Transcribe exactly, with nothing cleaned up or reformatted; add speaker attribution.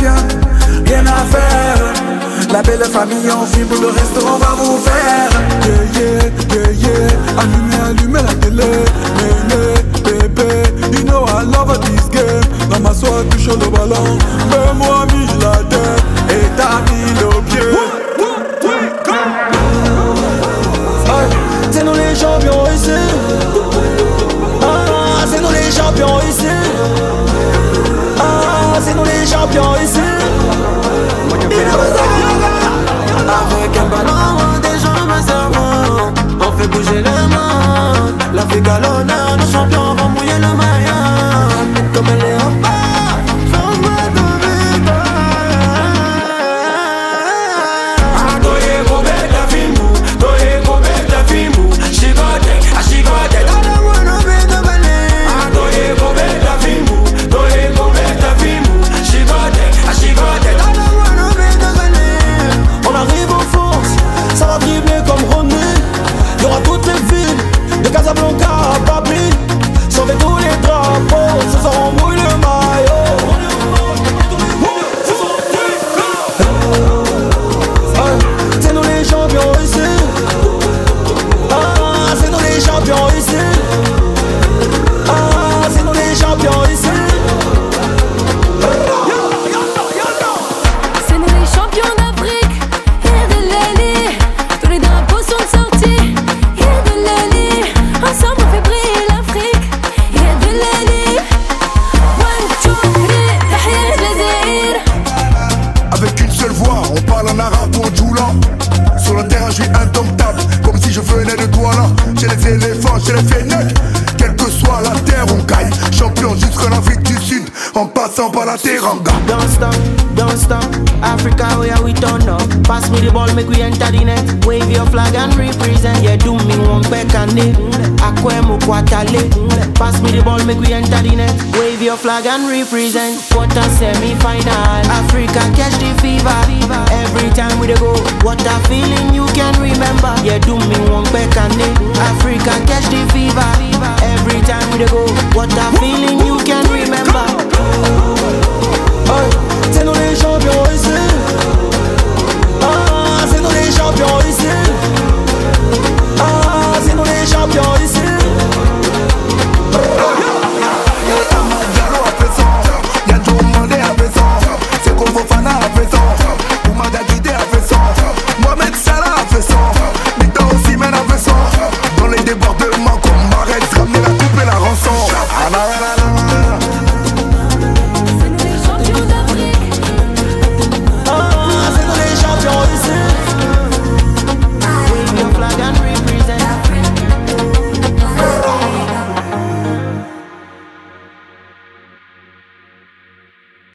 Speaker 1: bien, rien à faire. La belle famille en film, le restaurant va vous faire. Yeah, yeah, yeah, yeah. Allumez, allumez la télé. Méné, bébé, you know I love this game. Dans ma soie, touche le ballon. Mets-moi mis la tête et t'as mis le pied.
Speaker 2: C'est nous les champions ici. Ah, c'est nous les champions ici. Ah, c'est nous les champions ici. Avec un ballon, des jambes servants, on fait bouger les mains. L'Afrique à l'honneur, nos champions vont mouiller le maillot. Comme elle est en bas, change-moi de vie.
Speaker 3: Ah, toye go bet la fimu, toye go bet la fimu. She got it, ah she got it.
Speaker 2: I don't wanna be the ballet.
Speaker 3: Ah, toye go bet la fimu, toye go bet la fimu. She got it, ah she got it.
Speaker 2: I don't wanna be the ballet. On arrive en force, ça va dribbler comme Ronny. Y'aura toutes les villes, de Casablanca à Babli. Sauver tous les drapeaux, ce soir on mouille le maillot. C'est nous les champions ici. Ah, c'est nous les champions ici. Ah, c'est nous les champions ici.
Speaker 4: C'est nous les champions d'Afrique. Y'a de l'Ali. Tous les drapeaux sont sortis. Y'a de l'Ali. Ensemble on fait briller l'Afrique. Y'a de l'Ali. One, two, three. Tahiyat l'Azaïr.
Speaker 5: Avec une seule voix, on parle en arabe ou en djoulan. Sur le terrain, je suis indomptable, comme si je venais de Douala. J'ai les éléphants, j'ai les fennecs. Quelle que soit la terre, on gagne. Champion jusqu'en Afrique du Sud, en passant par la Teranga.
Speaker 2: Don't stop, don't stop. Africa, where we turn up. Pass me the ball, make we enter the net. Wave your flag and represent. Yeah, do me one back and it. Akwemo kwatale. Pass me the ball, make we enter the net. Wave your flag and represent. What a semi-final. Africa catch the fever. Every time we dey go, what a feeling you can remember. Yeah, do me one back and it. Africa catch the fever. Every time we dey go, what a feeling you can remember.